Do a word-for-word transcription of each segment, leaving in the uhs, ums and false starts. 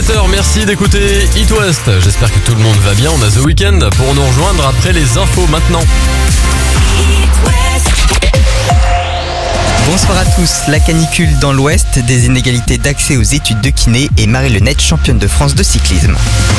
sept heures, merci d'écouter It West. J'espère que tout le monde va bien. On a The Weeknd pour nous rejoindre après les infos maintenant. Bonsoir à tous. La canicule dans l'Ouest, des inégalités d'accès aux études de kiné et Marie Lenette, championne de France de cyclisme.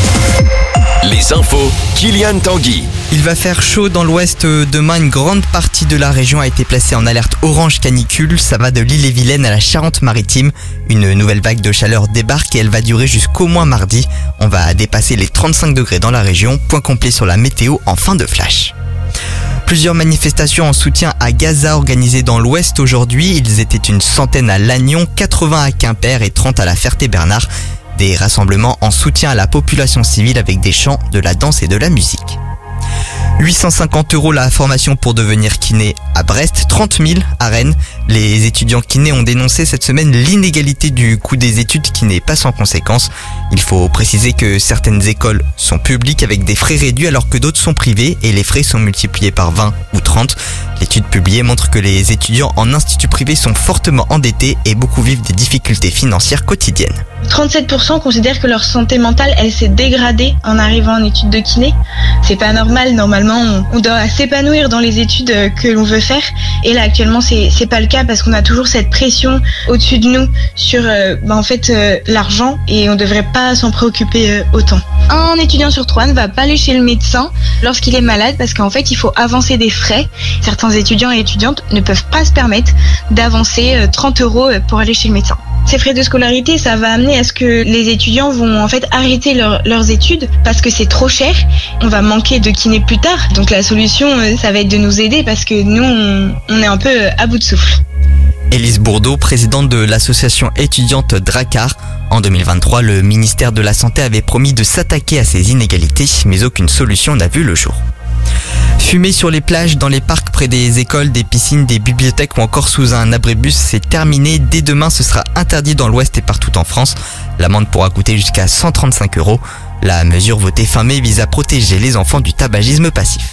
Les infos, Kylian Tanguy. Il va faire chaud dans l'Ouest demain. Une grande partie de la région a été placée en alerte orange canicule. Ça va de l'Ille-et-Vilaine à la Charente-Maritime. Une nouvelle vague de chaleur débarque et elle va durer jusqu'au moins mardi. On va dépasser les trente-cinq degrés dans la région. Point complet sur la météo en fin de flash. Plusieurs manifestations en soutien à Gaza organisées dans l'Ouest aujourd'hui. Ils étaient une centaine à Lannion, quatre-vingts à Quimper et trente à la Ferté-Bernard. Des rassemblements en soutien à la population civile avec des chants, de la danse et de la musique. huit cent cinquante euros la formation pour devenir kiné à Brest, trente mille à Rennes. Les étudiants kinés ont dénoncé cette semaine l'inégalité du coût des études qui n'est pas sans conséquence. Il faut préciser que certaines écoles sont publiques avec des frais réduits alors que d'autres sont privées et les frais sont multipliés par vingt ou trente. L'étude publiée montre que les étudiants en institut privé sont fortement endettés et beaucoup vivent des difficultés financières quotidiennes. trente-sept pour cent considèrent que leur santé mentale, elle s'est dégradée en arrivant en études de kiné. C'est pas normal, normalement on, on doit s'épanouir dans les études que l'on veut faire. Et là actuellement c'est, c'est pas le cas parce qu'on a toujours cette pression au-dessus de nous sur euh, bah, en fait euh, l'argent et on devrait pas s'en préoccuper euh, autant. Un étudiant sur trois ne va pas aller chez le médecin lorsqu'il est malade parce qu'en fait il faut avancer des frais. Certains étudiants et étudiantes ne peuvent pas se permettre d'avancer euh, trente euros pour aller chez le médecin. Ces frais de scolarité, ça va amener à ce que les étudiants vont en fait arrêter leur, leurs études parce que c'est trop cher. On va manquer de kinés plus tard. Donc la solution, ça va être de nous aider parce que nous, on, on est un peu à bout de souffle. Élise Bourdeau, présidente de l'association étudiante Dracar. En deux mille vingt-trois, le ministère de la Santé avait promis de s'attaquer à ces inégalités, mais aucune solution n'a vu le jour. Fumer sur les plages, dans les parcs, près des écoles, des piscines, des bibliothèques ou encore sous un abribus, c'est terminé. Dès demain, ce sera interdit dans l'Ouest et partout en France. L'amende pourra coûter jusqu'à cent trente-cinq euros. La mesure votée fin mai vise à protéger les enfants du tabagisme passif.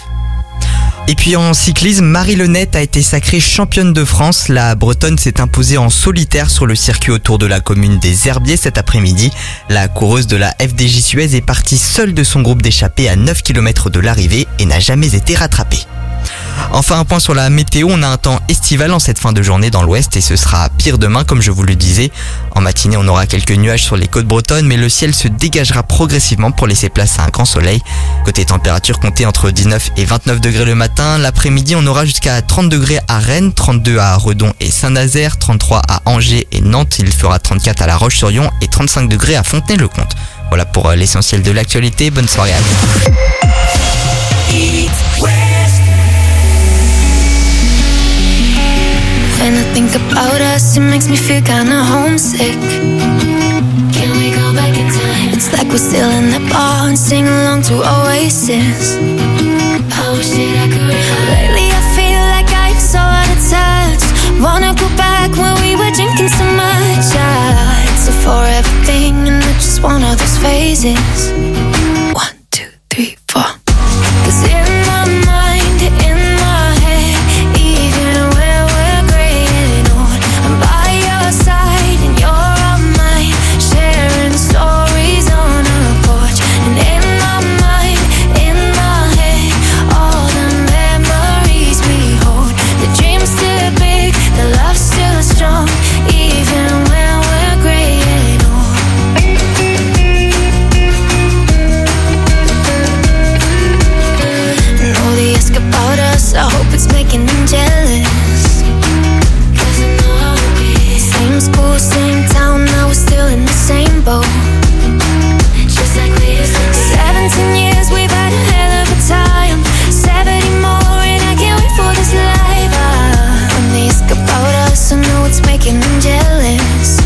Et puis en cyclisme, Marie Lenette a été sacrée championne de France. La Bretonne s'est imposée en solitaire sur le circuit autour de la commune des Herbiers cet après-midi. La coureuse de la F D J Suez est partie seule de son groupe d'échappée à neuf kilomètres de l'arrivée et n'a jamais été rattrapée. Enfin, un point sur la météo, on a un temps estival en cette fin de journée dans l'ouest et ce sera pire demain comme je vous le disais. En matinée, on aura quelques nuages sur les côtes bretonnes mais le ciel se dégagera progressivement pour laisser place à un grand soleil. Côté température, comptez entre dix-neuf et vingt-neuf degrés le matin. L'après-midi, on aura jusqu'à trente degrés à Rennes, trente-deux à Redon et Saint-Nazaire, trente-trois à Angers et Nantes. Il fera trente-quatre à La Roche-sur-Yon et trente-cinq degrés à Fontenay-le-Comte. Voilà pour l'essentiel de l'actualité. Bonne soirée à vous. When I think about us, it makes me feel kinda homesick. Can we go back in time? It's like we're still in the bar and sing along to Oasis. I wish that I could. Lately I feel like I'm so out of touch. Wanna go back when we were drinking so much. I, it's a forever thing and I just want all those phases. One, two, three, four. 'Cause in my mind, in my head, even when we're gray and old, I'm by your side and you're all mine, sharing stories on a porch. And in my mind, in my head, all the memories we hold. The dream's still big, the love's still strong, even when we're gray and old. And all they ask about us, I hope it's making them jealous. 'Cause I know how it be. Same school, same town, now we're still in the same boat. Just like we used to be. Seventeen years, we've had a hell of a time. Seventy more, and I can't wait for this life. Ah, when they ask about us, I know it's making them jealous.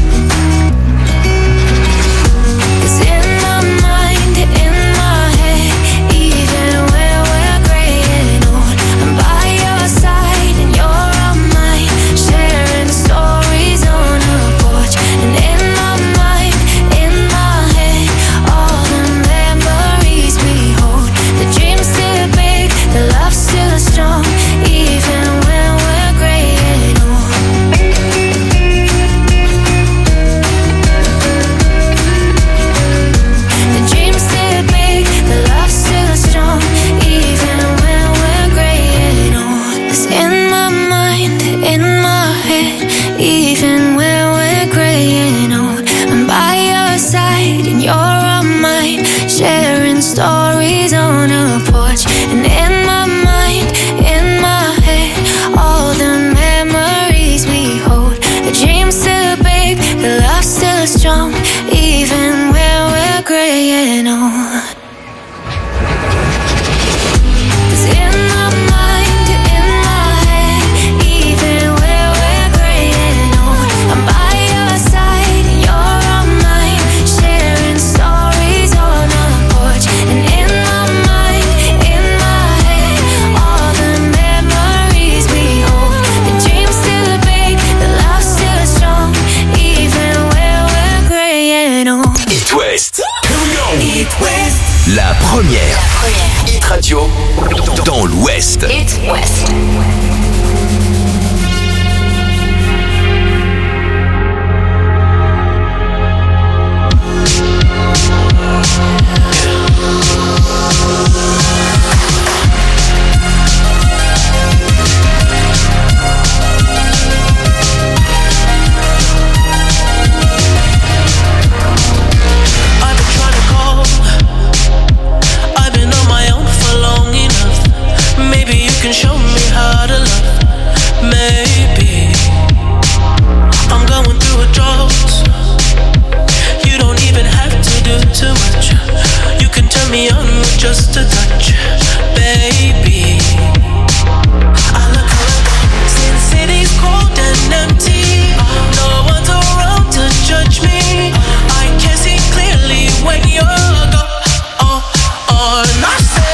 'Cause in my mind, in my head, even when we're gray and old, I'm by your side and you're all mine, sharing stories on a porch. And in my mind, in my head, all the memories we hold. The dream's still big, the love's still strong, even when we're gray and old. It West. Show me how to love, maybe. I'm going through a drought. You don't even have to do too much. You can turn me on with just a touch, baby. I look around, since city's cold and empty. No one's around to judge me. I can see clearly when you're gone. Oh, oh, and I said,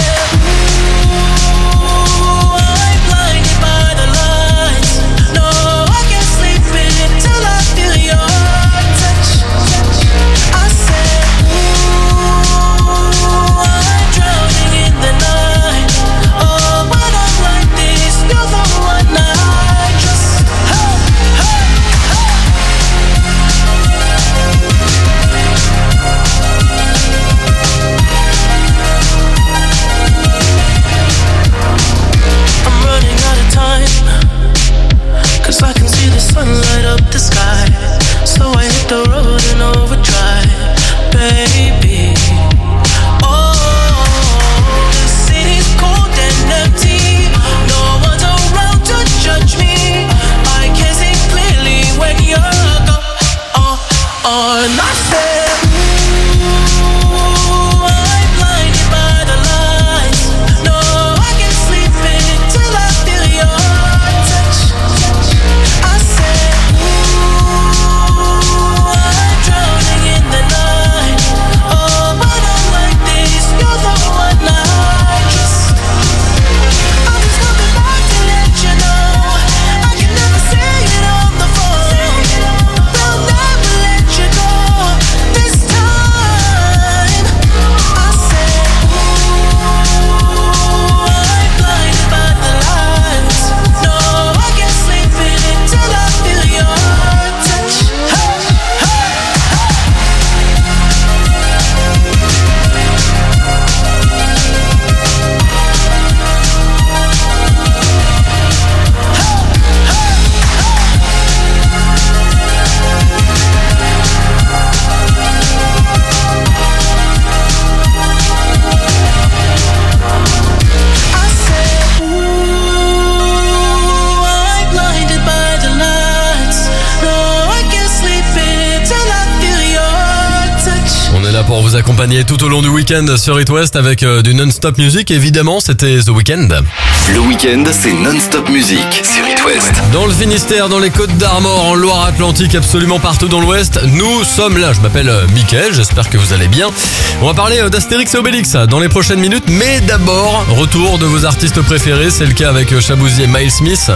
light up the sky, so I hit the road in overdrive, baby. Oh, the city's cold and empty. No one's around to judge me. I can see clearly when you're gone. Oh, oh, and I said, ooh, I'm blinded by the lights. No, I can't sleep until I feel your touch. I said, pour vous accompagner tout au long du week-end sur It West avec euh, du non-stop music. Évidemment, c'était The Weeknd. Le week-end, c'est non-stop music sur It West. Dans le Finistère, dans les Côtes d'Armor, en Loire-Atlantique, absolument partout dans l'Ouest, nous sommes là. Je m'appelle euh, Mickaël, j'espère que vous allez bien. On va parler euh, d'Astérix et Obélix dans les prochaines minutes. Mais d'abord, retour de vos artistes préférés. C'est le cas avec euh, Shaboozey et Miles Smith.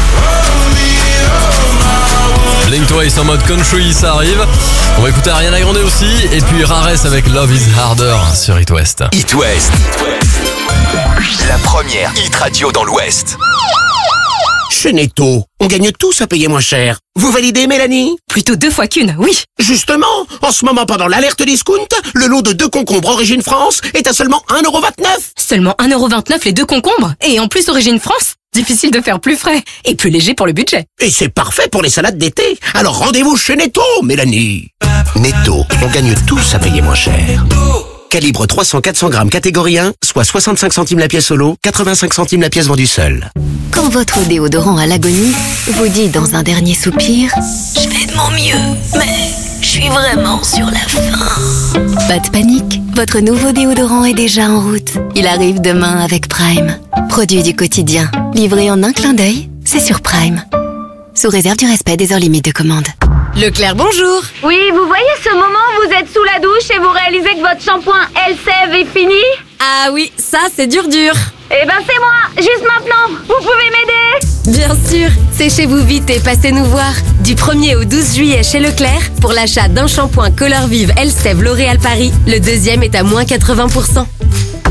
Blink Twice en mode country, ça arrive. On va écouter Ariana Grande aussi. Et puis Rares avec Love is Harder sur It West. It West. La première hit radio dans l'Ouest. Chez Netto, on gagne tous à payer moins cher. Vous validez, Mélanie? Plutôt deux fois qu'une, oui. Justement, en ce moment pendant l'alerte discount, le lot de deux concombres Origine France est à seulement un euro vingt-neuf. Seulement un euro vingt-neuf les deux concombres? Et en plus Origine France? Difficile de faire plus frais et plus léger pour le budget. Et c'est parfait pour les salades d'été. Alors rendez-vous chez Netto, Mélanie. Netto, on gagne tous à payer moins cher. Calibre trois cents à quatre cents grammes catégorie un, soit soixante-cinq centimes la pièce au lot, quatre-vingt-cinq centimes la pièce vendue seule. Quand votre déodorant à l'agonie vous dit dans un dernier soupir « Je fais de mon mieux, mais je suis vraiment sur la fin ». Pas de panique, votre nouveau déodorant est déjà en route. Il arrive demain avec Prime. Produit du quotidien, livré en un clin d'œil, c'est sur Prime. Sous réserve du respect des heures limites de commande. Leclerc, bonjour. Oui, vous voyez ce moment où vous êtes sous la douche et vous réalisez que votre shampoing Elseve est fini? Ah oui, ça c'est dur dur. Eh ben c'est moi, juste maintenant. Vous pouvez m'aider? Bien sûr, séchez-vous vite et passez nous voir. Du premier au douze juillet chez Leclerc, pour l'achat d'un shampoing Color Vive Elseve L'Oréal Paris, le deuxième est à moins quatre-vingts pour cent.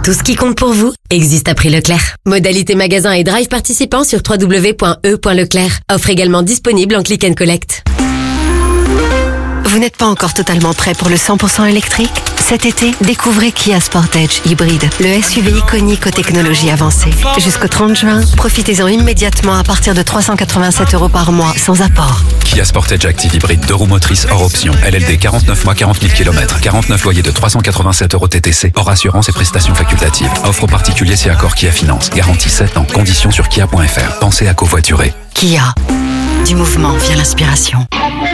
Tout ce qui compte pour vous existe à prix Leclerc. Modalité magasin et drive participants sur w w w point e point leclerc. Offre également disponible en click and collect. Vous n'êtes pas encore totalement prêt pour le cent pour cent électrique ? Cet été, découvrez Kia Sportage Hybride, le S U V iconique aux technologies avancées. Jusqu'au trente juin, profitez-en immédiatement à partir de trois cent quatre-vingt-sept euros par mois, sans apport. Kia Sportage Active Hybride, deux roues motrices hors option. L L D quarante-neuf mois, quarante mille kilomètres. quarante-neuf loyers de trois cent quatre-vingt-sept euros T T C, hors assurance et prestations facultatives. Offre aux particuliers si accord Kia Finance. Garantie sept ans. Conditions sur kia point f r. Pensez à covoiturer. Kia. Du mouvement vient l'inspiration.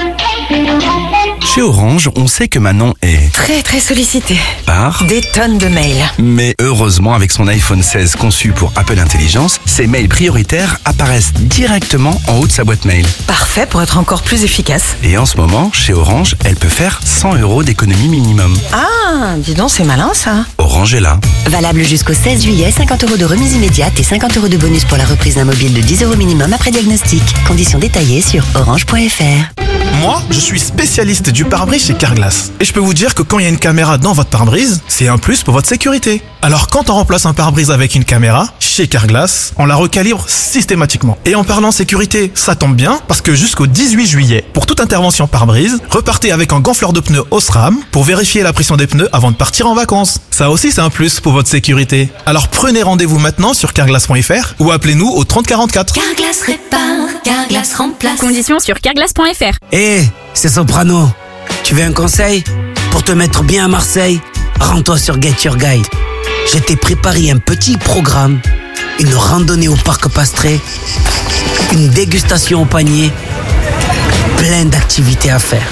Chez Orange, on sait que Manon est Très très sollicité. par Des tonnes de mails. Mais heureusement, avec son iPhone seize conçu pour Apple Intelligence, ses mails prioritaires apparaissent directement en haut de sa boîte mail. Parfait pour être encore plus efficace. Et en ce moment, chez Orange, elle peut faire cent euros d'économie minimum. Ah, dis donc, c'est malin ça. Orange est là. Valable jusqu'au seize juillet, cinquante euros de remise immédiate et cinquante euros de bonus pour la reprise d'un mobile de dix euros minimum après diagnostic. Conditions détaillées sur orange point f r. Moi, je suis spécialiste du pare-brise chez Carglass. Et je peux vous dire que quand il y a une caméra dans votre pare-brise, c'est un plus pour votre sécurité. Alors quand on remplace un pare-brise avec une caméra, chez Carglass, on la recalibre systématiquement. Et en parlant sécurité, ça tombe bien, parce que jusqu'au dix-huit juillet, pour toute intervention pare-brise, repartez avec un gonfleur de pneus Osram pour vérifier la pression des pneus avant de partir en vacances. Ça aussi, c'est un plus pour votre sécurité. Alors prenez rendez-vous maintenant sur carglass point f r ou appelez-nous au trente quarante-quatre. Carglass répare, Carglass remplace. Conditions sur carglass point f r. Hé, hey, c'est Soprano. Tu veux un conseil? Pour te mettre bien à Marseille, rends-toi sur Get Your Guide. Je t'ai préparé un petit programme, une randonnée au parc Pastré, une dégustation au panier, plein d'activités à faire.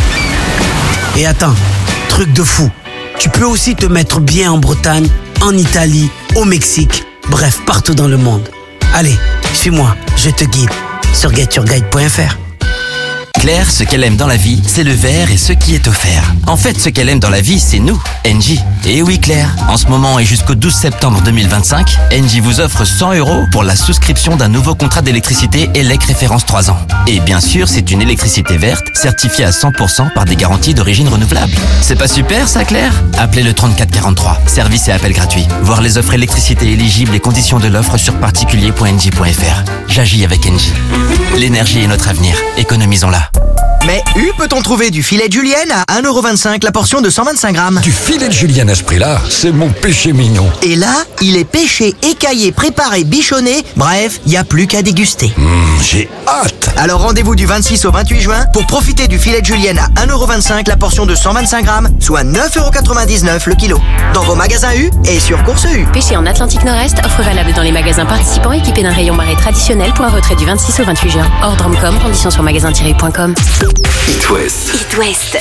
Et attends, truc de fou, tu peux aussi te mettre bien en Bretagne, en Italie, au Mexique, bref, partout dans le monde. Allez, suis-moi, je te guide sur get your guide point f r. Claire, ce qu'elle aime dans la vie, c'est le verre et ce qui est offert. En fait, ce qu'elle aime dans la vie, c'est nous, Engie. Et oui Claire, en ce moment et jusqu'au douze septembre deux mille vingt-cinq, Engie vous offre cent euros pour la souscription d'un nouveau contrat d'électricité E L E C référence trois ans. Et bien sûr, c'est une électricité verte, certifiée à cent pour cent par des garanties d'origine renouvelable. C'est pas super ça Claire? Appelez le trente-quatre quarante-trois, service et appel gratuit. Voir les offres électricité éligibles et conditions de l'offre sur particulier point engie point f r. J'agis avec Engie. L'énergie est notre avenir, économisons-la. Mais U peut-on trouver du filet de julienne à un euro vingt-cinq la portion de cent vingt-cinq grammes? Du filet de julienne à ce prix-là, c'est mon péché mignon. Et là, il est pêché, écaillé, préparé, bichonné, bref, il n'y a plus qu'à déguster. Mmh, j'ai hâte. Alors rendez-vous du vingt-six au vingt-huit juin pour profiter du filet de julienne à un euro vingt-cinq la portion de cent vingt-cinq grammes, soit neuf euros quatre-vingt-dix-neuf le kilo. Dans vos magasins U et sur Course U. Pêché en Atlantique Nord-Est, offre valable dans les magasins participants équipés d'un rayon marée traditionnel pour un retrait du vingt-six au vingt-huit juin. Hors Drumcom, conditions sur magasin tiret point com. It West. It West.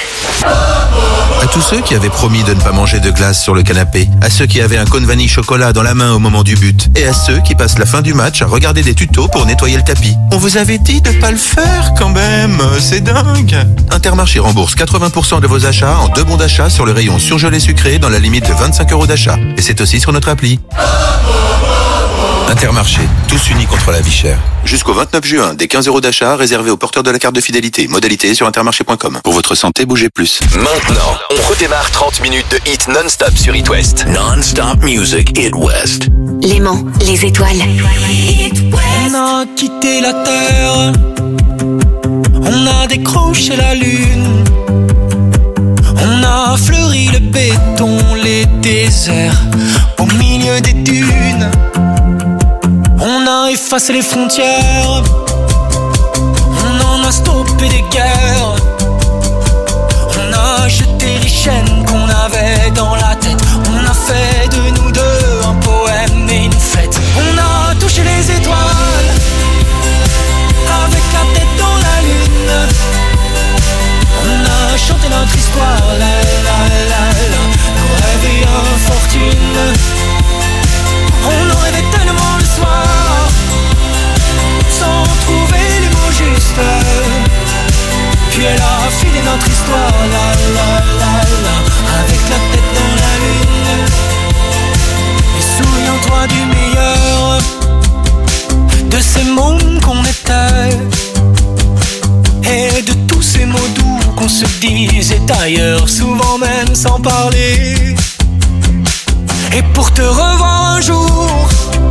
À tous ceux qui avaient promis de ne pas manger de glace sur le canapé, à ceux qui avaient un cône vanille chocolat dans la main au moment du but, et à ceux qui passent la fin du match à regarder des tutos pour nettoyer le tapis. On vous avait dit de pas le faire quand même, c'est dingue. Intermarché rembourse quatre-vingts pour cent de vos achats en deux bons d'achat sur le rayon surgelé sucré dans la limite de vingt-cinq euros d'achat. Et c'est aussi sur notre appli. Intermarché, tous unis contre la vie chère. Jusqu'au vingt-neuf juin, des quinze euros d'achat réservés aux porteurs de la carte de fidélité. Modalité sur intermarché point com. Pour votre santé, bougez plus. Maintenant, on redémarre trente minutes de hit non-stop sur It West. Non-stop music, It West. Léman, les étoiles. On a quitté la terre, on a décroché la lune, on a fleuri le béton, les déserts, au milieu des dunes. On a effacé les frontières, on en a stoppé des guerres, on a jeté les chaînes qu'on avait dans la tête, on a fait de nous deux un poème et une fête. On a touché les étoiles, avec la tête dans la lune, on a chanté notre histoire, la la la la, nos rêves et infortune. On en rêvait tellement le soir, sans trouver les mots justes. Puis elle a filé notre histoire, la la la la, avec la tête dans la lune. Et souviens-toi du meilleur, de ces mômes qu'on était, et de tous ces mots doux qu'on se disait ailleurs, souvent même sans parler. Et pour te revoir un jour,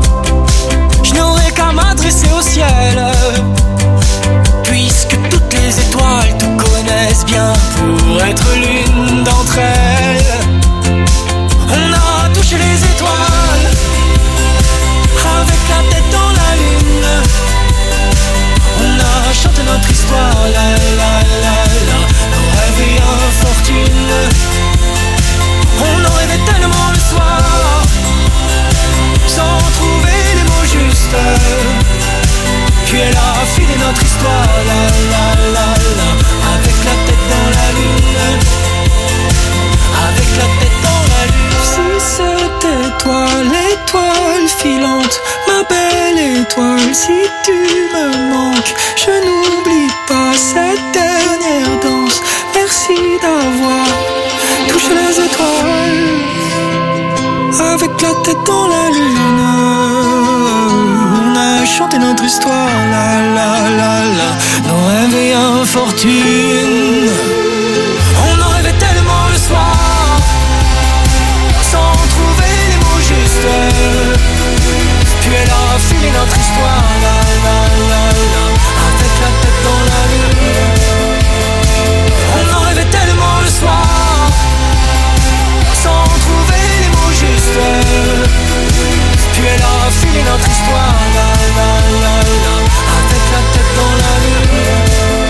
je n'aurai qu'à m'adresser au ciel, puisque toutes les étoiles te connaissent bien pour être l'une d'entre elles. On a touché les étoiles avec la tête dans la lune. On a chanté notre histoire, la la la la, nos rêves et infortune. On en rêvait tellement le soir, sans trouver les mots justes. Puis elle a filé notre histoire, la la la la, avec la tête dans la lune, avec la tête dans la lune. Si c'était toi, l'étoile filante, ma belle étoile, si tu me manques, je n'oublie pas cette dernière danse. Merci d'avoir touché les étoiles, avec la tête dans la lune. On a chanté notre histoire, la la la la, nos rêves et infortune. On en rêvait tellement le soir, sans trouver les mots justes. Puis elle a filé notre histoire, la la la la, avec la tête dans la lune. On en rêvait tellement le soir, sans trouver les mots justes. Puis elle a filé notre histoire, la la la la, avec la tête dans la lune,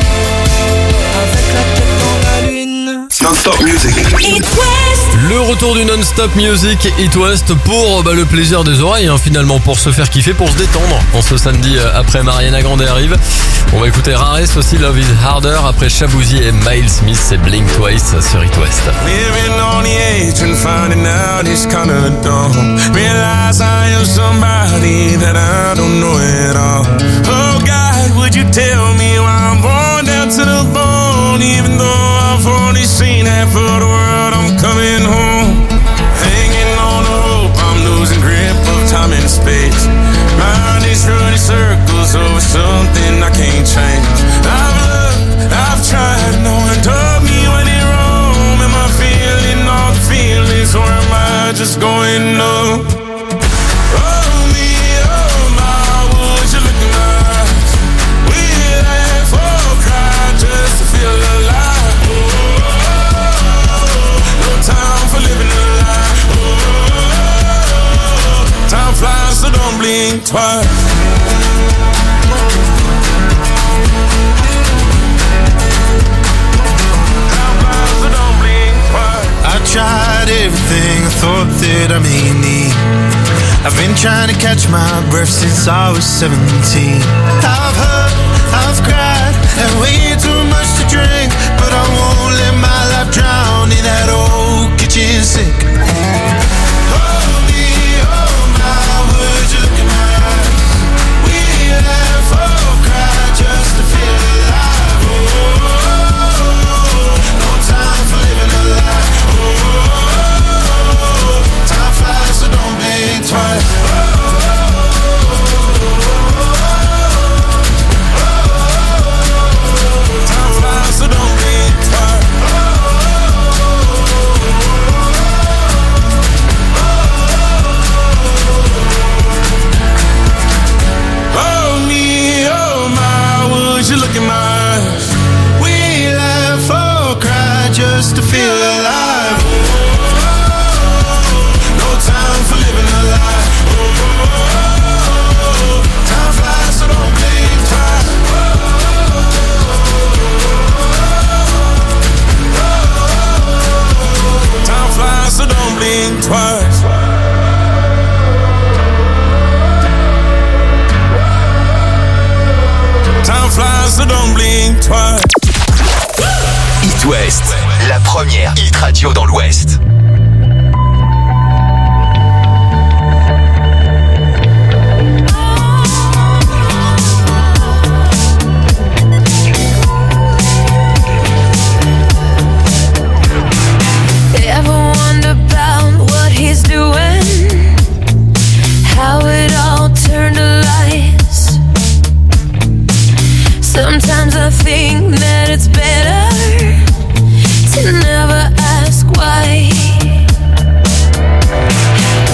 avec la tête dans la lune. Non-stop music. Le retour du non-stop music It West pour bah, le plaisir des oreilles, hein, finalement, pour se faire kiffer, pour se détendre. En ce samedi euh, après Mariana Grande arrive. On va écouter Rares aussi, Love is Harder, après Shabuzi et Miles Smith et Blink Twice sur It West. Living on the edge and finding out it's kinda dumb. Realize I am somebody that I don't know at all. Oh God, would you tell me why I'm born down to the bone? Even though I've only seen half of the world, I'm coming home. Hanging on a hope, I'm losing grip of time and space. Mind is running circles over something I can't change. I've looked, I've tried, no one told me when it wrong. Am I feeling all the feelings, or am I just going numb? Oh me, oh my, would you look in my eyes? We laugh or cry just to feel alive. Oh, no time for living a lie. Oh, time flies, so don't blink twice. I tried everything I thought that I may need. I've been trying to catch my breath since I was seventeen. I've hurt, I've cried, had way too much to drink, but I won't let my life drown in that old kitchen sink. Oh me, oh my, would you look in my eyes? We laugh or cry just to feel alive. Oh, no time for living a lie. Time flies, so don't blink twice. Time flies, so don't blink twice. Oh me, oh my, would you look in my eyes? We laugh or cry just to feel alive. No time for living a lie. Time flies, so don't blink twice. Time flies, so don't blink twice. Time flies, so don't blink twice. It West, la première hit radio dans l'Ouest. Ever wonder about what he's doing? How it all turned to lies. Sometimes I think that it's better to never ask why.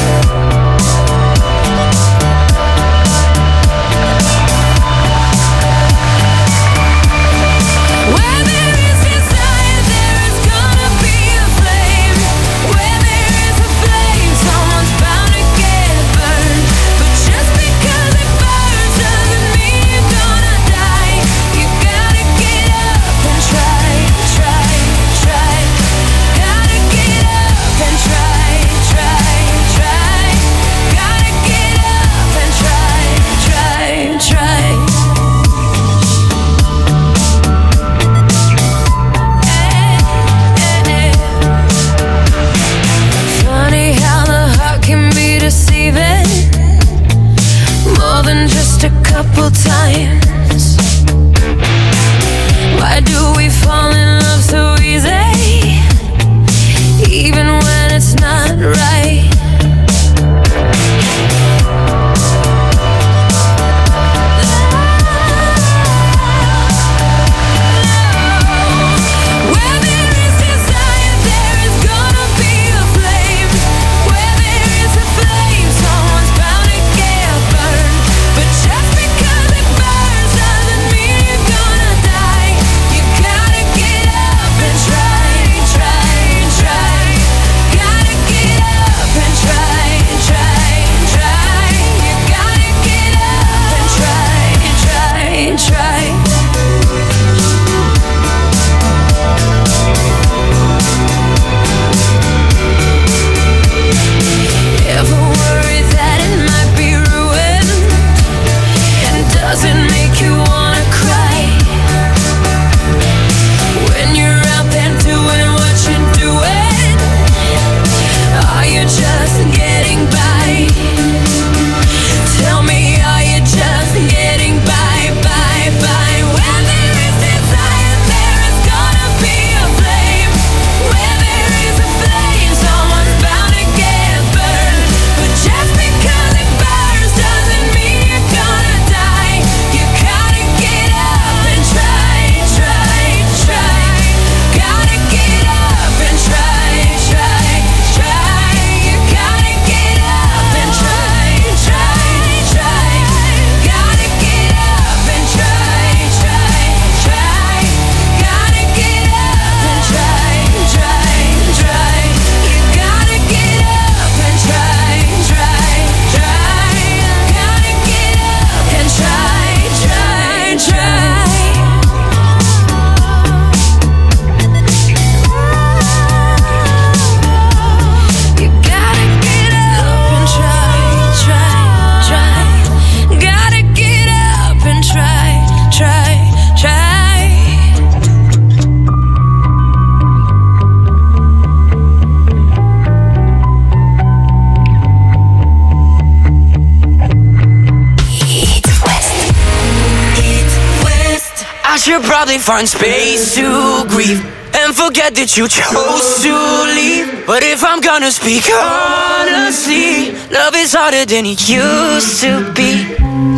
I should probably find space to grieve and forget that you chose to leave. But if I'm gonna speak honestly, love is harder than it used to be.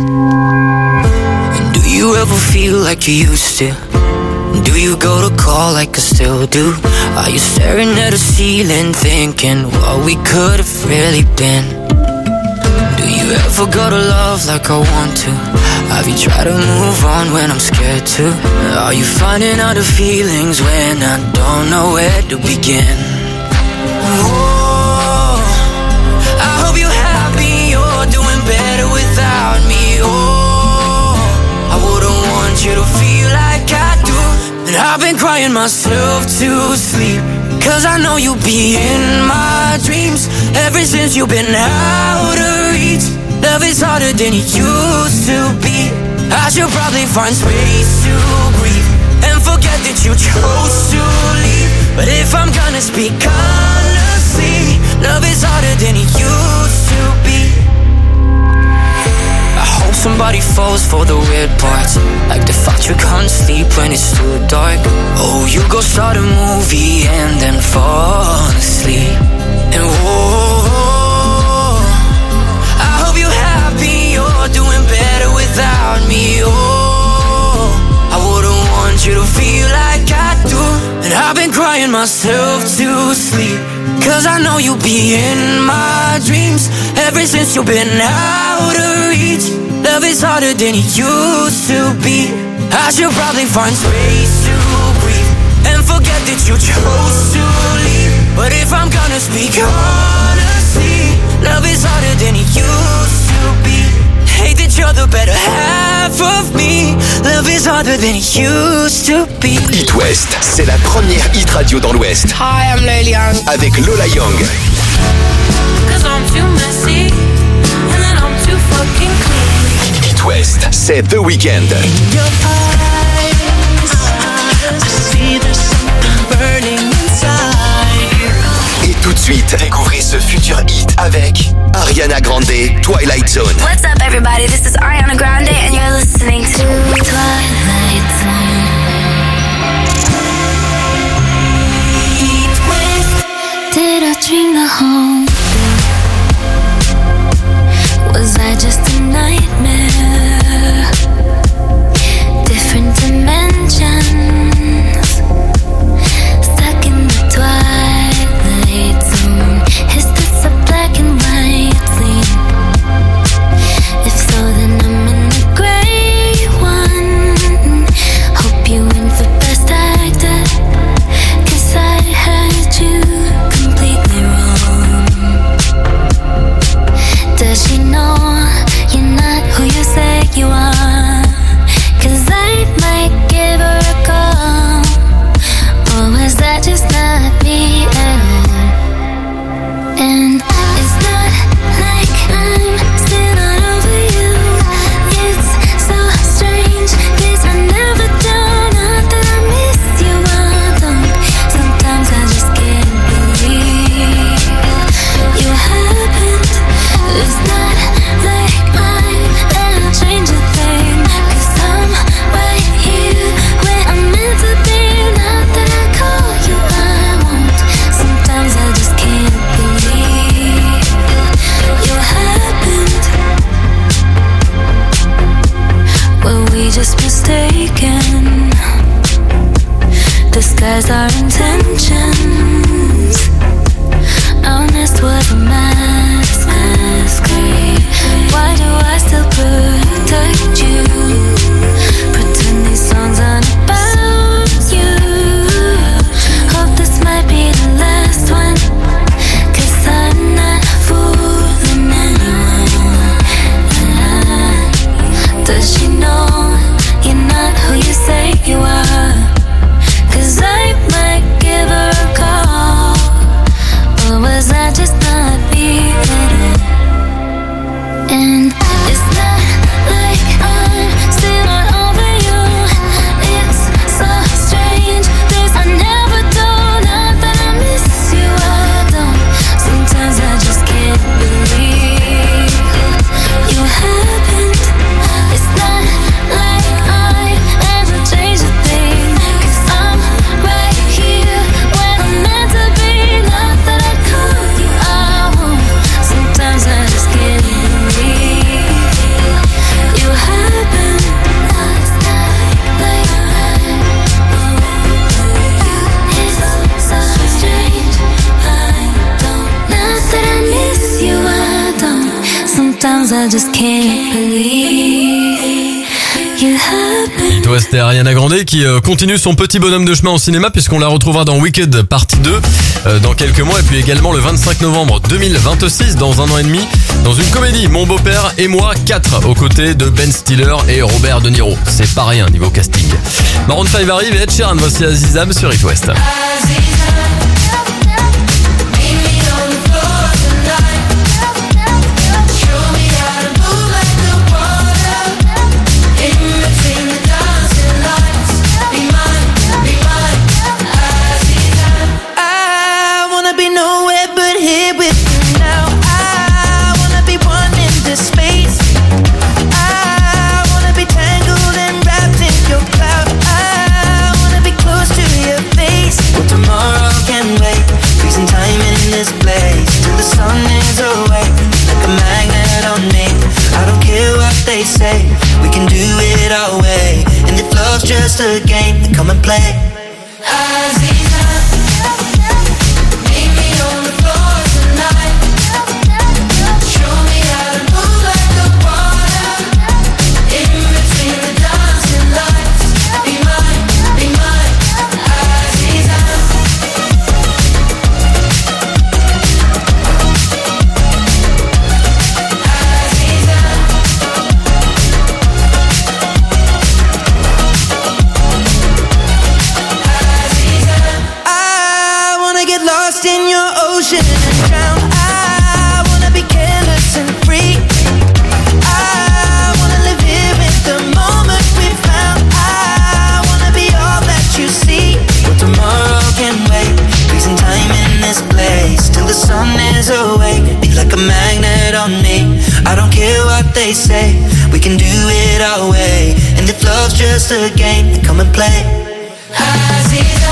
And do you ever feel like you used to? Do you go to call like I still do? Are you staring at the ceiling thinking what we could have really been? Do you ever go to love like I want to? Have you tried to move on when I'm scared to? Are you finding out the feelings when I don't know where to begin? Oh, I hope you're happy, you're doing better without me. Oh, I wouldn't want you to feel like I do. And I've been crying myself to sleep, cause I know you'll be in my dreams. Ever since you've been out of reach, love is harder than it used to be. I should probably find space to grieve and forget that you chose to leave. But if I'm gonna speak honestly, love is harder than it used to be. I hope somebody falls for the weird parts, like the fact you can't sleep when it's too dark. Oh, you go start a movie and then fall asleep. And whoa, I hope you're happy, you're doing better without me. Oh, I wouldn't want you to feel like I do. And I've been crying myself to sleep, cause I know you'll be in my dreams. Ever since you've been out of reach, love is harder than it used to be. I should probably find space to breathe and forget that you chose to leave. But if I'm gonna speak honestly, love is harder than it used to be. Hate that you're the better half of me. Love is harder than it used to be. It West, c'est la première hit radio dans l'Ouest. Hi, I'm Lily Young. Avec Lola Young. Cause I'm too messy, and then I'm too fucking clean. It West, c'est The Weeknd. In your eyes, I see there's something burning inside. Et tout de suite, découvrez ce futur hit avec Ariana Grande, Twilight Zone. What's up, everybody? This is Ariana Grande, and you're listening to Twilight Zone. Did I dream the whole thing? Was I just a nightmare? Different dimensions, stuck in the twilight zone. Is this a black and white scene? If so, then I'm in the gray one. Hope you win for best actor, cause I heard you completely wrong. Does she know you're not who you say you Cause I just can't believe you happened. It West et Ariana Grande qui euh, continue son petit bonhomme de chemin au cinéma puisqu'on la retrouvera dans Wicked partie deux euh, dans quelques mois et puis également le vingt-cinq novembre deux mille vingt-six dans un an et demi dans une comédie Mon beau-père et moi quatre aux côtés de Ben Stiller et Robert De Niro. C'est pas rien niveau casting. Maroon cinq arrive et Ed Sheeran, voici Azizam sur It West. Say we can do it our way, and if love's just a game, then come and play. Aziza, meet me on the floor tonight. Show me how to move like the water. In between the dancing lights, be mine, be mine, Aziza. In your ocean and drown. I wanna be careless and free. I wanna live here in the moment we found. I wanna be all that you see. Well, tomorrow can wait. Freezing time in this place till the sun is awake. Be like a magnet on me. I don't care what they say. We can do it our way. And if love's just a game, then come and play. Aziza.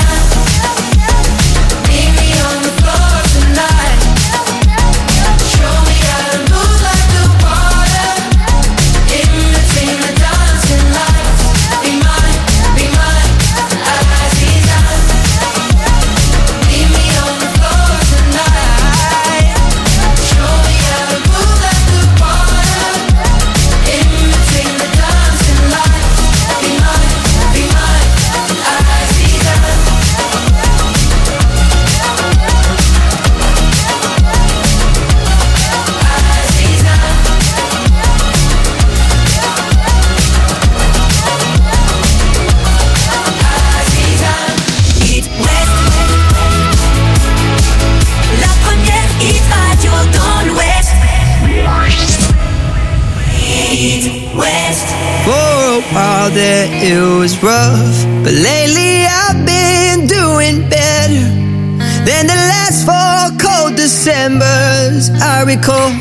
That it was rough, but lately I've been doing better than the last four cold Decembers I recall.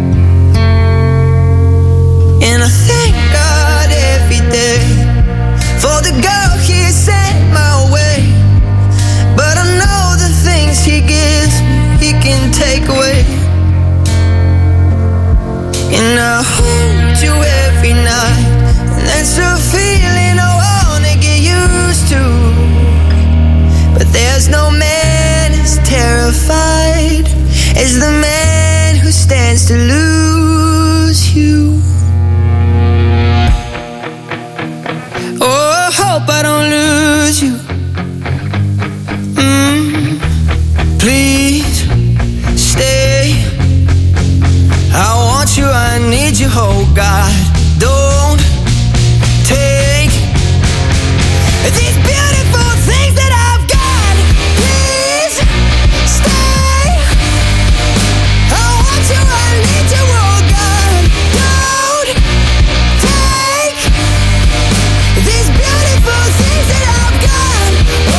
And I thank God every day for the girl He sent my way. But I know the things He gives me, He can take away. And I hold you every night. That's a feeling I wanna get used to. But there's no man as terrified as the man who stands to lose you. Oh, I hope I don't lose you. Mm, please stay. I want you, I need you, oh God. Don't take these beautiful things that I've got. Please stay. I want you, I need you, oh God. Don't take these beautiful things that I've got.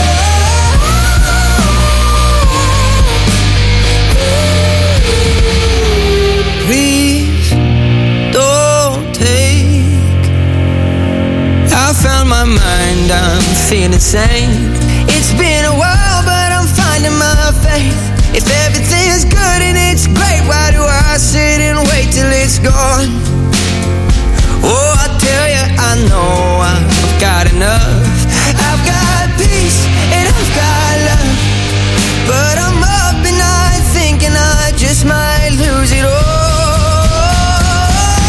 Oh. Please don't take. I found my mind, I'm feeling sane. It's been a while, but I'm finding my faith. If everything's good and it's great, why do I sit and wait till it's gone? Oh, I tell you, I know I've got enough. I've got peace and I've got love. But I'm up and I'm thinking I just might lose it all.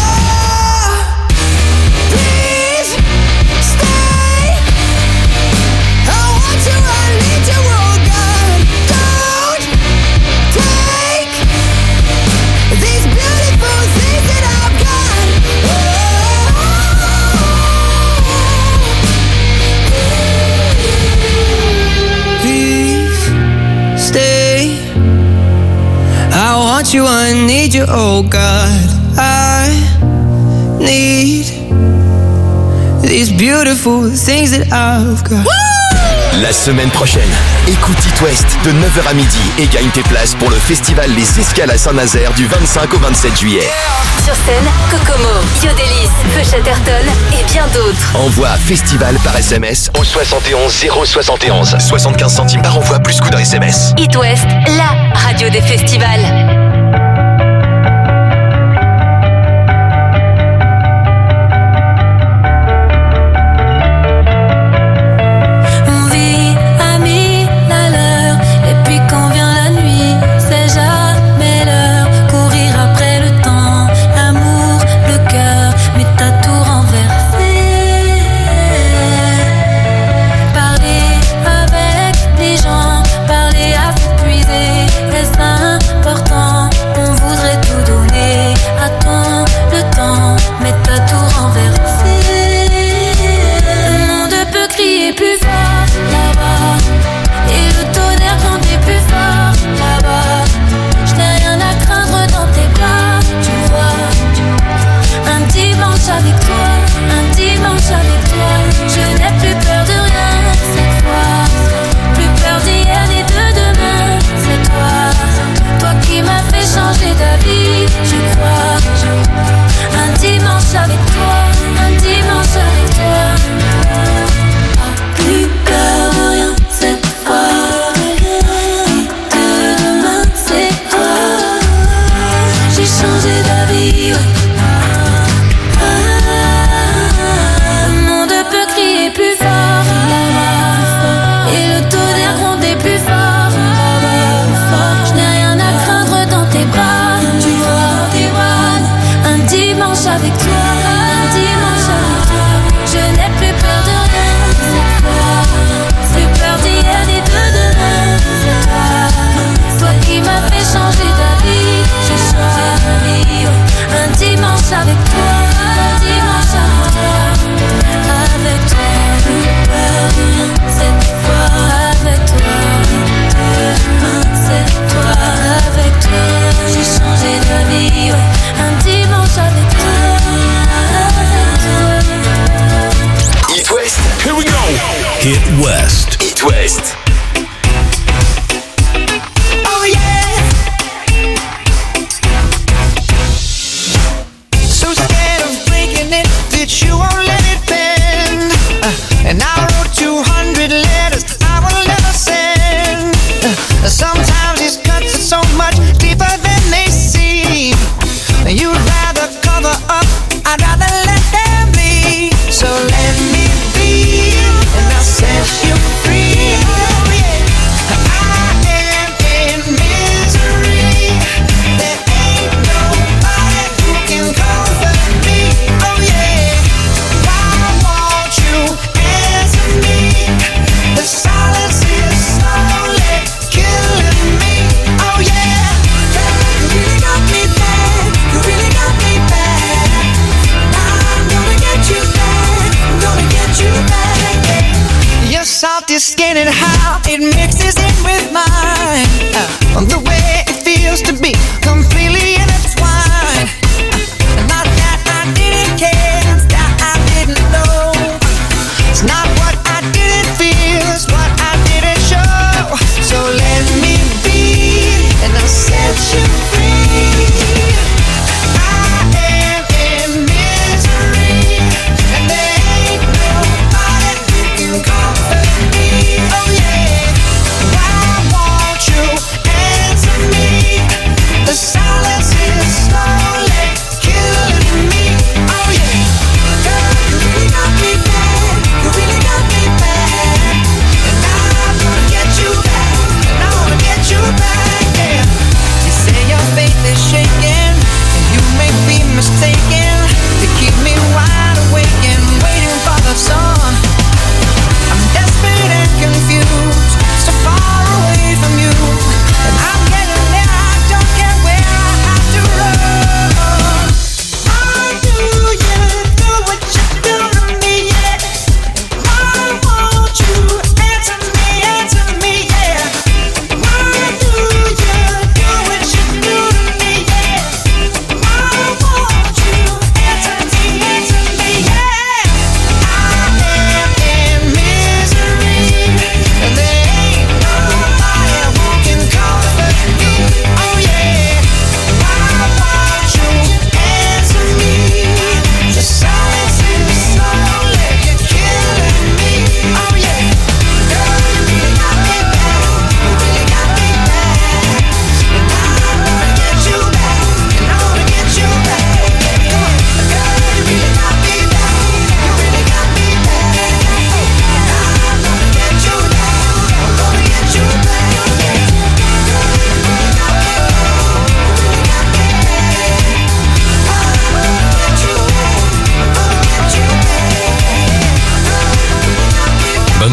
want you, I need you, oh God. I need these beautiful things that I've got. La semaine prochaine, écoute It West de neuf heures à midi et gagne tes places pour le festival Les Escales à Saint-Nazaire du vingt-cinq au vingt-sept juillet. Sur scène, Kokomo, Yodelis, Feu Chatterton et bien d'autres. Envoie festival par S M S au soixante et onze zéro soixante et onze. soixante-quinze centimes par envoi plus coût d'un S M S. It West, la radio des festivals. It West. It West. Oh yeah. So scared of breaking it that you won't let it bend. Uh, and I wrote two hundred letters I will never send. Uh, sometimes these cuts are so much deeper than they seem. You'd rather cover up, I'd rather let them bleed. So let me be, and I'll set you free. Oh yeah, I am in misery. There ain't nobody who can comfort me. Oh yeah, why won't you answer me? The silence is slowly killing me. Oh yeah, you really got me bad. You really got me bad. I'm gonna get you back. I'm gonna get you back. Your salty skin and how it mixes in with mine. Uh, the way it feels to be completely intertwined. Uh, not that I didn't care, it's that I didn't know. It's not what I didn't feel, it's what I didn't show. So let me be, and I'll set you free. I am in misery, and there ain't nobody who can comfort me. Oh yeah, why won't you answer me? The silence is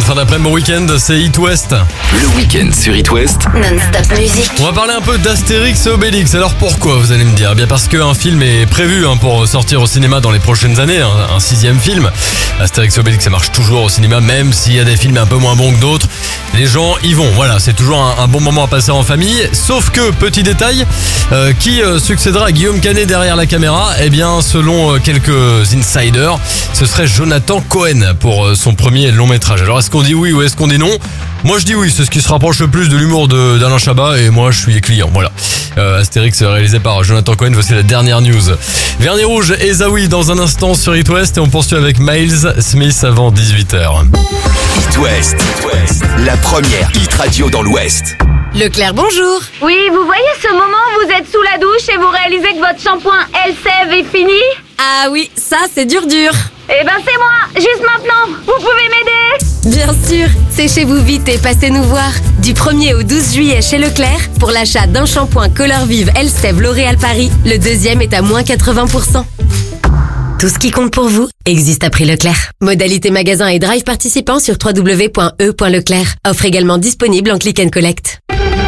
fin d'après-midi, mon week-end, c'est It West. Le week-end sur It West. Non-stop musique. On va parler un peu d'Astérix et Obélix. Alors pourquoi, vous allez me dire? Eh bien parce qu'un film est prévu hein, pour sortir au cinéma dans les prochaines années, hein, un sixième film. Astérix et Obélix, ça marche toujours au cinéma, même s'il y a des films un peu moins bons que d'autres. Les gens y vont, voilà, c'est toujours un, un bon moment à passer en famille. Sauf que, petit détail, euh, qui euh, succédera à Guillaume Canet derrière la caméra? Eh bien, selon euh, quelques insiders, ce serait Jonathan Cohen pour euh, son premier long métrage. Alors est-ce qu'on dit oui ou est-ce qu'on dit non? Moi je dis oui, c'est ce qui se rapproche le plus de l'humour de, d'Alain Chabat et moi je suis client, voilà. Euh, Astérix réalisé par Jonathan Cohen, voici la dernière news. Vernis rouge et Zawi dans un instant sur It West et on poursuit avec Miles Smith avant dix-huit heures. It West, la première hit radio dans l'Ouest. Leclerc, bonjour. Oui, vous voyez ce moment où vous êtes sous la douche et vous réalisez que votre shampoing Elseve est fini? Ah oui, ça c'est dur dur. Eh ben c'est moi, juste maintenant. Vous pouvez m'aider? Bien sûr, séchez-vous vite et passez nous voir. Du premier au douze juillet chez Leclerc, pour l'achat d'un shampoing Color Vive Elseve L'Oréal Paris, le deuxième est à moins quatre-vingts pour cent. Tout ce qui compte pour vous existe à prix Leclerc. Modalité magasin et drive participants sur w w w point e point leclerc. Offre également disponible en click and collect.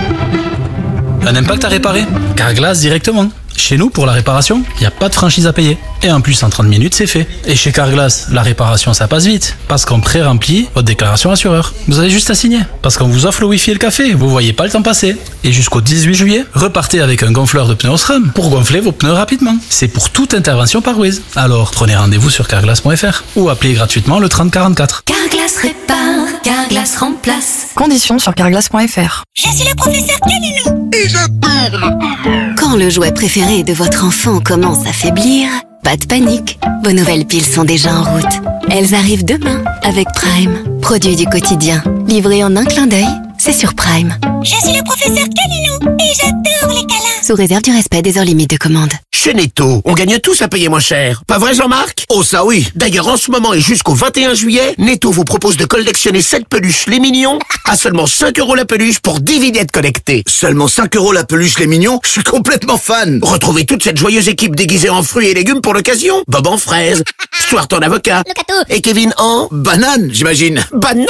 Un impact à réparer? Carglass directement. Chez nous, pour la réparation, il n'y a pas de franchise à payer. Et en plus, en trente minutes, c'est fait. Et chez Carglass, la réparation, ça passe vite. Parce qu'on pré-remplit votre déclaration assureur. Vous avez juste à signer. Parce qu'on vous offre le wifi et le café. Vous voyez pas le temps passer. Et jusqu'au dix-huit juillet, repartez avec un gonfleur de pneus SRAM pour gonfler vos pneus rapidement. C'est pour toute intervention par Wiz. Alors, prenez rendez-vous sur carglass point f r ou appelez gratuitement le trente quarante-quatre. Carglass répare, Carglass remplace. Conditions sur carglass point f r. Je suis le professeur Canino et j'adore. Quand le jouet préféré de votre enfant commence à faiblir, pas de panique, vos nouvelles piles sont déjà en route. Elles arrivent demain avec Prime. Produit du quotidien, livré en un clin d'œil, c'est sur Prime. Je suis le professeur Canino et j'adore les câlins. Sous réserve du respect des heures limites de commande. Chez Netto, on gagne tous à payer moins cher. Pas vrai Jean-Marc? Oh ça oui. D'ailleurs en ce moment et jusqu'au vingt et un juillet, Netto vous propose de collectionner sept peluches les mignons à seulement cinq euros la peluche pour dix vignettes collectées. Seulement cinq euros la peluche les mignons? Je suis complètement fan. Retrouvez toute cette joyeuse équipe déguisée en fruits et légumes pour l'occasion. Bob en fraise, Stuart en avocat et Kevin en banane, j'imagine. Banane.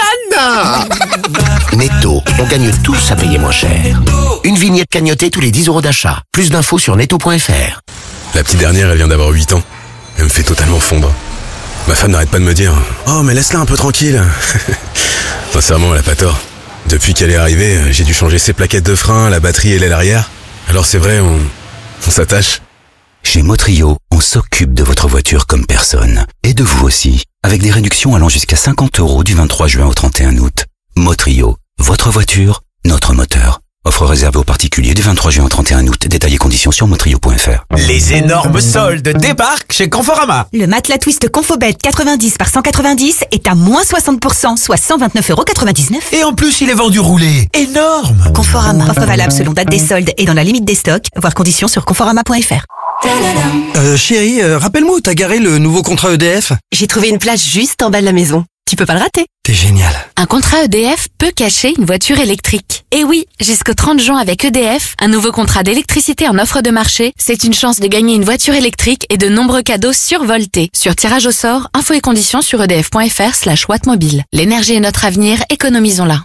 Netto, on gagne tous à payer moins cher. Une vignette cagnotée tous les dix euros d'achat. Plus d'infos sur netto point f r. La petite dernière, elle vient d'avoir huit ans. Elle me fait totalement fondre. Ma femme n'arrête pas de me dire « Oh, mais laisse-la un peu tranquille !» Sincèrement, elle a pas tort. Depuis qu'elle est arrivée, j'ai dû changer ses plaquettes de frein, la batterie et l'aile arrière. Alors c'est vrai, on, on s'attache. Chez Motrio, on s'occupe de votre voiture comme personne. Et de vous aussi, avec des réductions allant jusqu'à cinquante euros du vingt-trois juin au trente et un août. Motrio, votre voiture, notre moteur. Offre réservée aux particuliers du vingt-trois juin au trente et un août. Détails et conditions sur motrio point f r. Les énormes soldes débarquent chez Conforama. Le matelas Twist Confobed quatre-vingt-dix par cent quatre-vingt-dix est à moins soixante pour cent, soit cent vingt-neuf euros quatre-vingt-dix-neuf. Et en plus, il est vendu roulé. Énorme. Conforama. Offre valable selon date des soldes et dans la limite des stocks. Voir conditions sur conforama point f r. Euh, chérie, euh, rappelle-moi où t'as garé le nouveau contrat E D F. J'ai trouvé une place juste en bas de la maison. Tu peux pas le rater. T'es génial. Un contrat E D F peut cacher une voiture électrique. Et oui, jusqu'au trente juin avec E D F, un nouveau contrat d'électricité en offre de marché, c'est une chance de gagner une voiture électrique et de nombreux cadeaux survoltés. Sur tirage au sort, infos et conditions sur edf point f r slash wattmobile. L'énergie est notre avenir, économisons-la.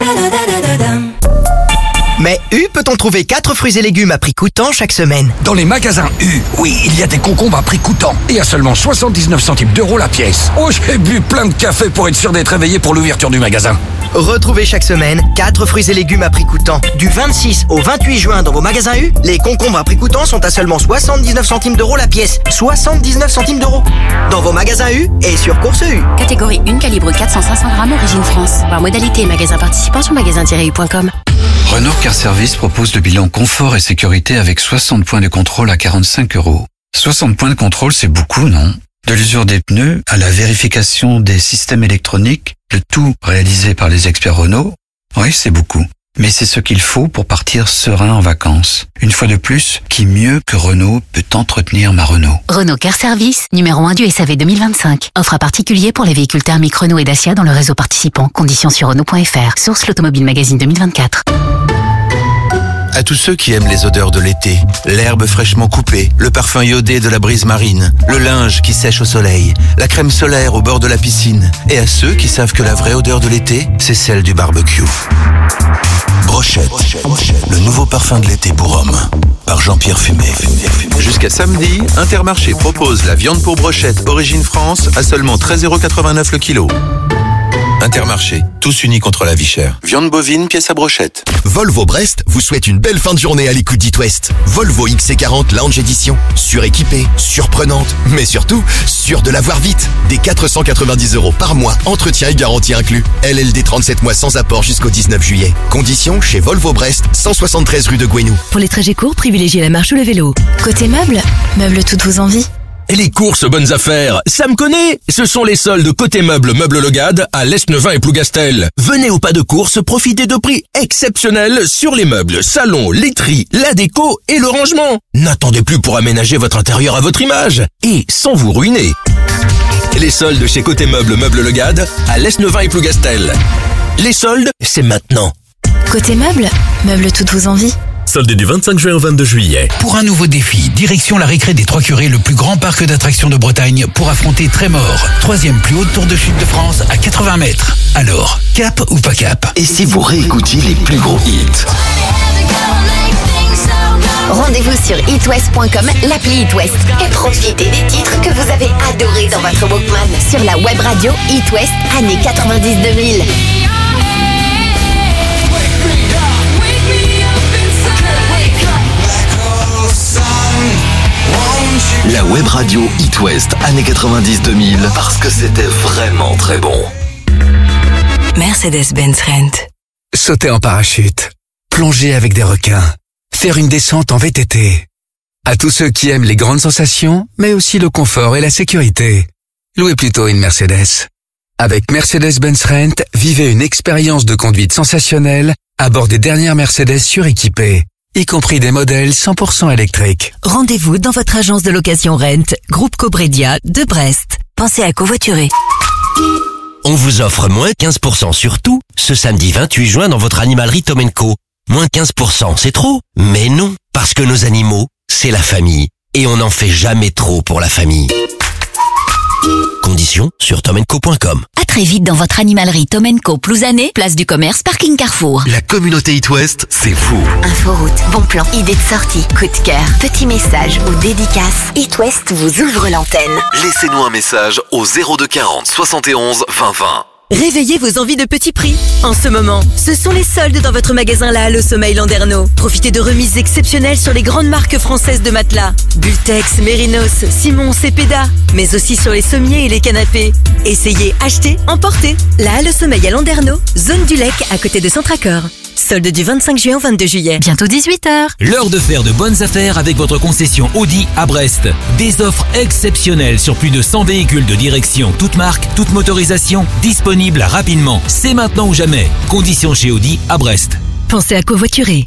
Mais U peut-on trouver quatre fruits et légumes à prix coûtant chaque semaine? Dans les magasins U, oui, il y a des concombres à prix coûtant et à seulement soixante-dix-neuf centimes d'euros la pièce. Oh, j'ai bu plein de café pour être sûr d'être réveillé pour l'ouverture du magasin. Retrouvez chaque semaine quatre fruits et légumes à prix coûtant. Du vingt-six au vingt-huit juin dans vos magasins U, les concombres à prix coûtant sont à seulement soixante-dix-neuf centimes d'euros la pièce. soixante-dix-neuf centimes d'euros. Dans vos magasins U et sur Course U. Catégorie un, calibre quatre cents à cinq cents grammes, origine France. Voir modalité et magasin participant sur magasin tiret u point com. Renault Car Service propose le bilan confort et sécurité avec soixante points de contrôle à quarante-cinq euros. soixante points de contrôle, c'est beaucoup, non? De l'usure des pneus à la vérification des systèmes électroniques, le tout réalisé par les experts Renault. Oui, c'est beaucoup. Mais c'est ce qu'il faut pour partir serein en vacances. Une fois de plus, qui mieux que Renault peut entretenir ma Renault? Renault Car Service, numéro un du S A V deux mille vingt-cinq. Offre à particulier pour les véhicules thermiques Renault et Dacia dans le réseau participant. Conditions sur Renault point f r. Source l'Automobile Magazine deux mille vingt-quatre. À tous ceux qui aiment les odeurs de l'été, l'herbe fraîchement coupée, le parfum iodé de la brise marine, le linge qui sèche au soleil, la crème solaire au bord de la piscine. Et à ceux qui savent que la vraie odeur de l'été, c'est celle du barbecue. Brochette, le nouveau parfum de l'été pour hommes, par Jean-Pierre Fumé. Jusqu'à samedi, Intermarché propose la viande pour brochette Origine France à seulement treize euros quatre-vingt-neuf le kilo. Intermarché, tous unis contre la vie chère. Viande bovine, pièce à brochette. Volvo Brest vous souhaite une belle fin de journée à l'écoute d'It West. Volvo X C quarante Lounge Edition. Suréquipée, surprenante, mais surtout, sûre de l'avoir vite. Des quatre cent quatre-vingt-dix euros par mois, entretien et garantie inclus. L L D trente-sept mois sans apport jusqu'au dix-neuf juillet. Conditions chez Volvo Brest, cent soixante-treize rue de Gouesnou. Pour les trajets courts, privilégiez la marche ou le vélo. Côté meubles, meubles toutes vos envies. Et les courses bonnes affaires, ça me connaît. Ce sont les soldes côté meubles Meubles Logade à l'Est-Neuvin et Plougastel. Venez au pas de course, profitez de prix exceptionnels sur les meubles, salons, laiterie, la déco et le rangement. N'attendez plus pour aménager votre intérieur à votre image et sans vous ruiner. Les soldes chez côté meubles Meubles Logade à l'Est-Neuvin et Plougastel. Les soldes, c'est maintenant. Côté meubles, meubles toutes vos envies. Solde du vingt-cinq juin au vingt-deux juillet. Pour un nouveau défi, direction la récré des Trois-Curés, le plus grand parc d'attractions de Bretagne, pour affronter Trémor, troisième plus haute tour de chute de France à quatre-vingts mètres. Alors, cap ou pas cap? Et si vous réécoutiez les plus gros hits? Rendez-vous sur itwest point com, l'appli It West, et profitez des titres que vous avez adorés dans votre Walkman. Sur la web radio It West, années quatre-vingt-dix deux mille. La web radio It West, années quatre-vingt-dix deux mille, parce que c'était vraiment très bon. Mercedes-Benz Rent. Sauter en parachute, plonger avec des requins, faire une descente en V T T. À tous ceux qui aiment les grandes sensations, mais aussi le confort et la sécurité, louez plutôt une Mercedes. Avec Mercedes-Benz Rent, vivez une expérience de conduite sensationnelle à bord des dernières Mercedes suréquipées, y compris des modèles cent pour cent électriques. Rendez-vous dans votre agence de location Rent, groupe Cobredia de Brest. Pensez à covoiturer. On vous offre moins quinze pour cent sur tout ce samedi vingt-huit juin dans votre animalerie Tom and Co. Moins quinze pour cent, c'est trop? Mais non, parce que nos animaux, c'est la famille. Et on n'en fait jamais trop pour la famille. Conditions sur tom and co point com. À très vite dans votre animalerie Tom and Co Plouzané, place du commerce, parking Carrefour. La communauté It West, c'est vous. Inforoute, bon plan, idée de sortie, coup de cœur, petit message ou dédicace. It West vous ouvre l'antenne. Laissez-nous un message au zéro deux quarante soixante et onze vingt vingt. Réveillez vos envies de petits prix. En ce moment, ce sont les soldes dans votre magasin La Halle au Sommeil Landerneau. Profitez de remises exceptionnelles sur les grandes marques françaises de matelas. Bultex, Mérinos, Simon, Cepeda, mais aussi sur les sommiers et les canapés. Essayez, achetez, emportez. La Halle au Sommeil à Landerneau, zone du Lec à côté de Centracor. Solde du vingt-cinq juin au vingt-deux juillet. Bientôt dix-huit heures. L'heure de faire de bonnes affaires avec votre concession Audi à Brest. Des offres exceptionnelles sur plus de cent véhicules de direction, toutes marques, toutes motorisations, disponibles rapidement. C'est maintenant ou jamais. Conditions chez Audi à Brest. Pensez à covoiturer.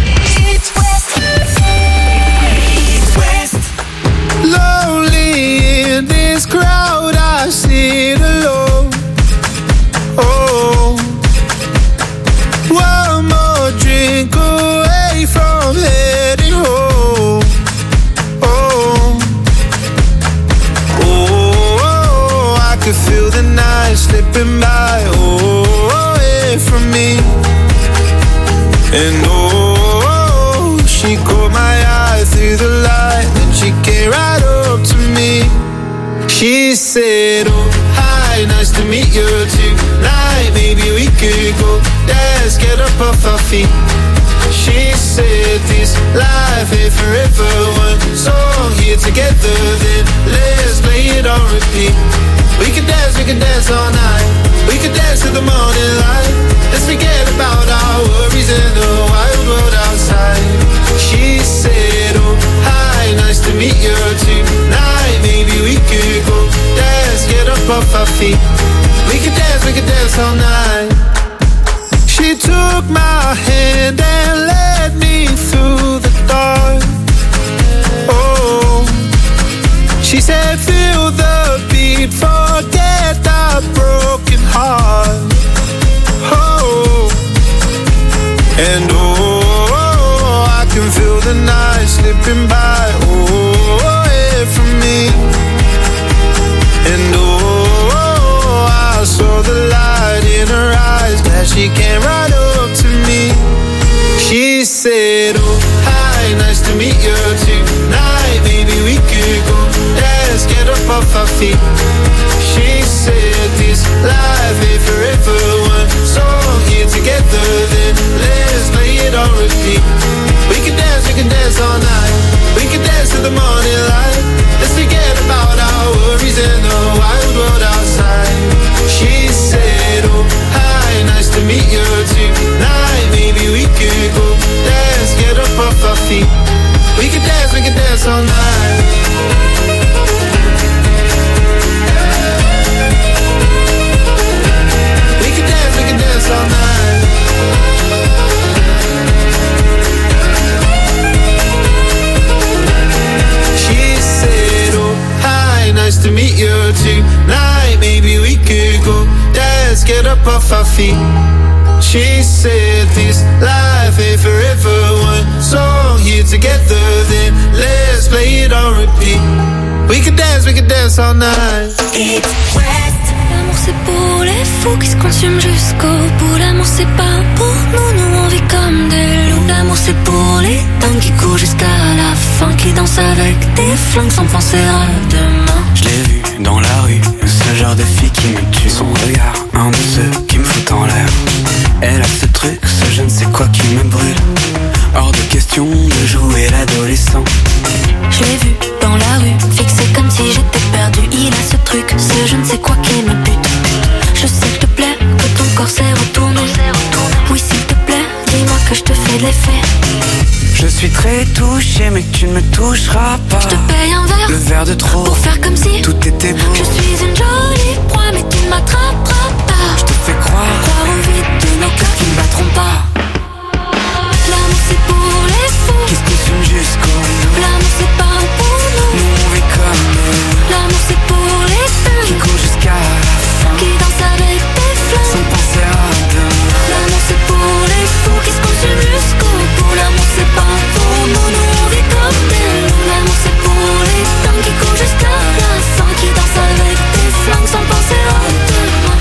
Lonely in this crowd, I sit alone. Oh, one more drink away from heading home. Oh, oh, I could feel the night slipping by. Oh, away from me. And oh, she caught my eye through the light, and she came right up to me. She said, oh, hi, nice to meet you tonight. Maybe we could go dance, get up off our feet. She said, this life ain't forever. One song here together, then let's play it on repeat. We could dance, we could dance all night. We could dance to the morning light. Let's forget about our worries and the wild world outside. She said, oh, hi, nice to meet you tonight. Maybe we could go dance, get up off our feet. We could dance, we could dance all night. She took my hand and led me through the dark. Oh, she said, feel the beat, forget the broken heart. Oh, and oh, she came right up to me. She said, oh, hi, nice to meet you tonight. Maybe we could go, let's get up off our feet. She said, this life ain't forever one. So here together, then let's lay it on repeat. We can dance, we can dance all night. We can dance till the morning light. Let's forget about our worries and the wild world outside. She said, oh, hi, nice to meet you tonight. Maybe we could go, let's get up off our feet. We can dance, we can dance all night. We can dance, we can dance all night. She said, oh, hi, nice to meet you tonight. Maybe we could go, let's get up off our feet. She said this life ain't forever one. So here together, then let's play it on repeat. We can dance, we can dance all night. It's West. L'amour c'est pour les fous qui se consument jusqu'au bout. L'amour c'est pas pour nous, nous on vit comme des loups. L'amour c'est pour les dingues qui courent jusqu'à la fin, qui dansent avec des flingues sans penser à demain. Je l'ai vu dans la rue, ce genre de fille qui me tue. Son regard, un de ceux qui me fout en l'air. Elle a ce truc, ce je ne sais quoi qui me brûle. Hors de question de jouer l'adolescent. Je l'ai vu dans la rue, fixé comme si j'étais perdu. Il a ce truc, ce je ne sais quoi qui me bute. Je sais que te plaît, que ton corps s'est retourné. Oui s'il te plaît, dis-moi que je te fais de l'effet. Je suis très touché mais tu ne me toucheras pas. Je te paye un verre, le verre de trop, pour faire comme si tout était beau. Je suis une jolie proie mais tu ne m'attraperas pas. Je te fais croire, croire au vide de nos cœurs qui ne battront pas. L'amour c'est pour les fous qui se consument jusqu'au bout. L'amour c'est pas pour nous, nous on vit comme eux. L'amour c'est pour les dingues qui courent jusqu'à la fin, qui dansent avec des flammes sans penser à demain. L'amour c'est pour les fous qui se consument jusqu'au bout. L'amour c'est pas pour nous, nous on vit comme des loups. L'amour c'est pour les dingues qui courent jusqu'à la fin, qui dansent avec des flammes sans penser à demain.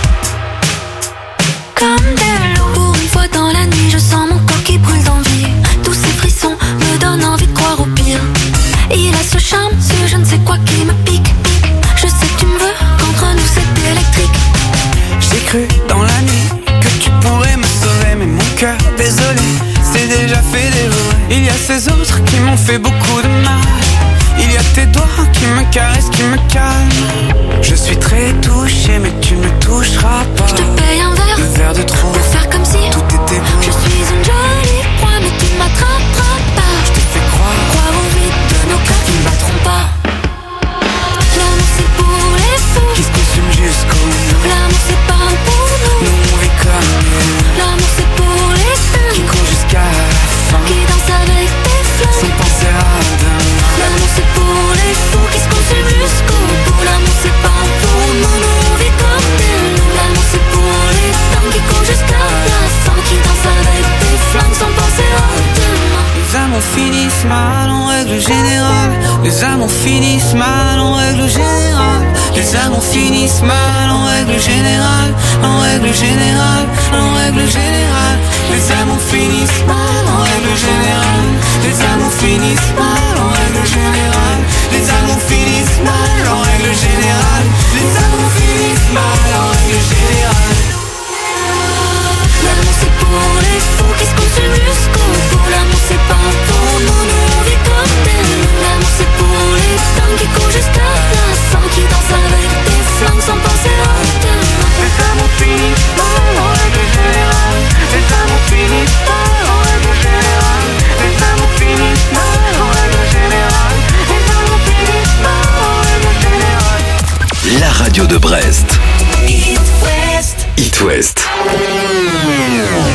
Comme des loups. Pour une fois dans la nuit, je sens mon corps qui brûle d'envie. Tous ces frissons me donnent envie de croire au pire. Il a ce charme, ce je ne sais quoi qui me pique. Je sais que tu me veux, qu'entre nous c'est électrique. J'ai cru dans la nuit que tu pourrais me sauver, mais mon cœur, désolé, c'est déjà fait dévorer. Il y a ces autres qui m'ont fait beaucoup de mal. Il y a tes doigts qui me caressent, qui me calment. Je suis très touché mais tu ne me toucheras pas. Je te paye un verre, le verre de trop, pour faire comme si tout était beau. Je suis une jolie proie mais tu ne m'attraperas pas. Je te fais croire, croire au vide de nos cœurs qui ne battront pas. L'amour c'est pour les fous qui se consument jusqu'au bout. L'amour c'est pas pour nous, nous on vit comme eux. L'amour c'est pour les dingues qui courent jusqu'à la fin, qui dansent avec des flammes sans penser à demain. L'amour c'est pour les fous qui se consument jusqu'au bout. L'amour c'est pas pour nous, nous on vit comme des loups. L'amour c'est pour les dingues qui courent jusqu'à la fin, qui dansent avec des flammes sans penser à demain. Les amours finissent mal en règle générale. Les amours finissent mal en règle générale. Les amours finissent mal en règle générale. En règle générale, en règle générale. Les amours finissent mal en règle générale. Les amours finissent mal en règle générale. Les amours finissent mal en règle générale. Les amours finissent mal en règle générale. L'amour c'est pour les fous qui se consument jusqu'au bout. L'amour c'est pas pour nous, nous on vit comme des loups. L'amour c'est pour les dingues qui courent jusqu'à la fin, qui dansent avec des flammes sans penser à demain. Les amours finissent mal en règle générale. Les amours finissent mal en règle générale. Les amours finissent mal en règle générale. Les amours finissent mal en règle générale. La radio de Brest. It West. It West.